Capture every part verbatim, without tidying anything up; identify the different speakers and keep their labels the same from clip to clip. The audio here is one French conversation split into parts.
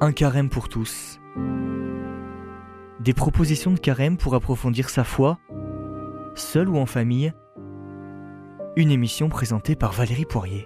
Speaker 1: Un carême pour tous. Des propositions de carême pour approfondir sa foi, seul ou en famille. Une émission présentée par Valérie Poirier.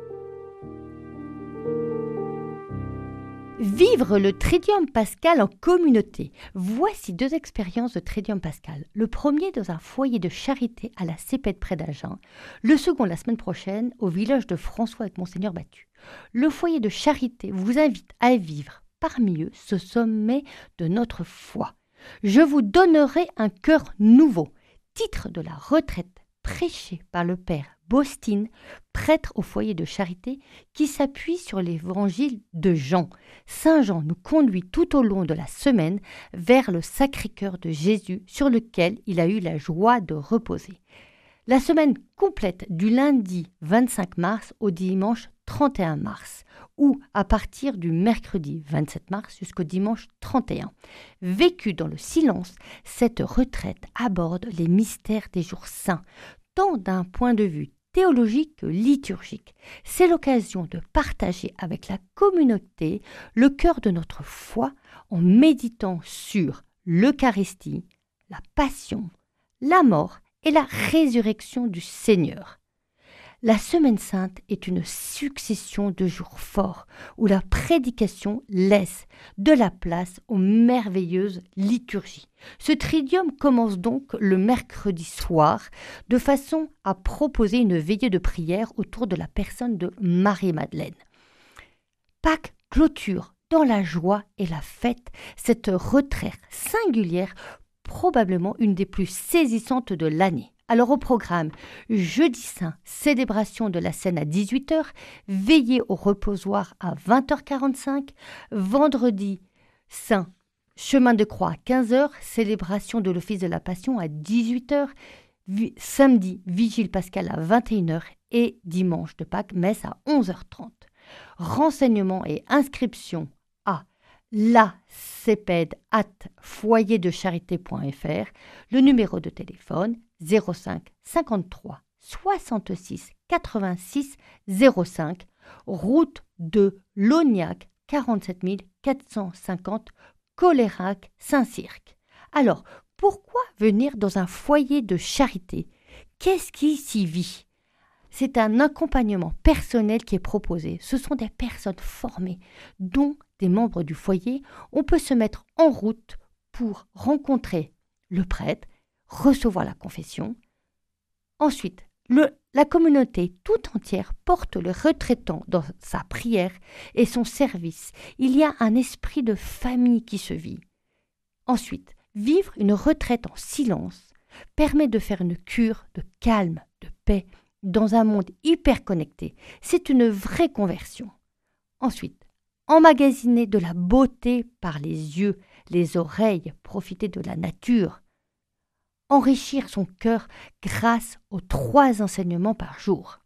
Speaker 2: Vivre le Triduum Pascal en communauté. Voici deux expériences de Triduum Pascal. Le premier dans un foyer de charité à la Cépède près d'Agen. Le second la semaine prochaine au village de François avec Monseigneur Battu. Le foyer de charité vous invite à vivre parmi eux ce sommet de notre foi. Je vous donnerai un cœur nouveau. Titre de la retraite prêchée par le père Bostine, prêtre au foyer de charité, qui s'appuie sur l'évangile de Jean. Saint Jean nous conduit tout au long de la semaine vers le Sacré-Cœur de Jésus, sur lequel il a eu la joie de reposer. La semaine complète du lundi vingt-cinq mars au dimanche trente et un mars, ou à partir du mercredi vingt-sept mars jusqu'au dimanche trente et un. Vécue dans le silence, cette retraite aborde les mystères des jours saints, tant d'un point de vue théologique que liturgique. C'est l'occasion de partager avec la communauté le cœur de notre foi en méditant sur l'Eucharistie, la Passion, la mort et la résurrection du Seigneur. La Semaine Sainte est une succession de jours forts où la prédication laisse de la place aux merveilleuses liturgies. Ce triduum commence donc le mercredi soir de façon à proposer une veillée de prière autour de la personne de Marie-Madeleine. Pâques clôture dans la joie et la fête cette retraite singulière, probablement une des plus saisissantes de l'année. Alors au programme, jeudi saint, célébration de la Seine à dix-huit heures, veillée au reposoir à vingt heures quarante-cinq, vendredi saint, chemin de croix à quinze heures, célébration de l'office de la Passion à dix-huit heures, vi- samedi, vigile pascale à vingt et une heures et dimanche de Pâques, messe à onze heures trente. Renseignements et inscriptions à la Cépède arobase foyer de charité point f r, le numéro de téléphone zéro cinq cinquante-trois soixante-six quatre-vingt-six zéro cinq, route de Lognac quarante-sept mille quatre cent cinquante, Colérac, Saint-Cirque. Alors, pourquoi venir dans un foyer de charité? Qu'est-ce qui s'y vit? C'est un accompagnement personnel qui est proposé. Ce sont des personnes formées, dont des membres du foyer. On peut se mettre en route pour rencontrer le prêtre, recevoir la confession. Ensuite, le, la communauté tout entière porte le retraitant dans sa prière et son service. Il y a un esprit de famille qui se vit. Ensuite, vivre une retraite en silence permet de faire une cure de calme, de paix, dans un monde hyper connecté. C'est une vraie conversion. Ensuite, emmagasiner de la beauté par les yeux, les oreilles, profiter de la nature. Enrichir son cœur grâce aux trois enseignements par jour.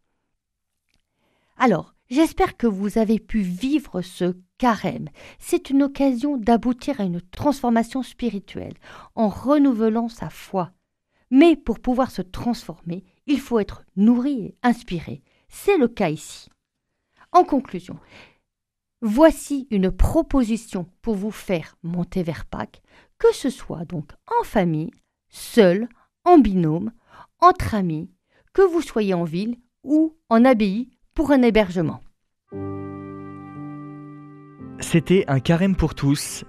Speaker 2: Alors, j'espère que vous avez pu vivre ce carême. C'est une occasion d'aboutir à une transformation spirituelle en renouvelant sa foi. Mais pour pouvoir se transformer, il faut être nourri et inspiré. C'est le cas ici. En conclusion, voici une proposition pour vous faire monter vers Pâques, que ce soit donc en famille, seul, en binôme, entre amis, que vous soyez en ville ou en abbaye pour un hébergement.
Speaker 1: C'était un carême pour tous.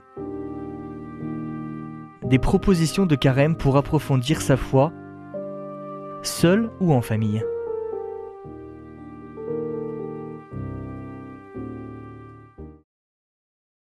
Speaker 1: Des propositions de carême pour approfondir sa foi, seul ou en famille.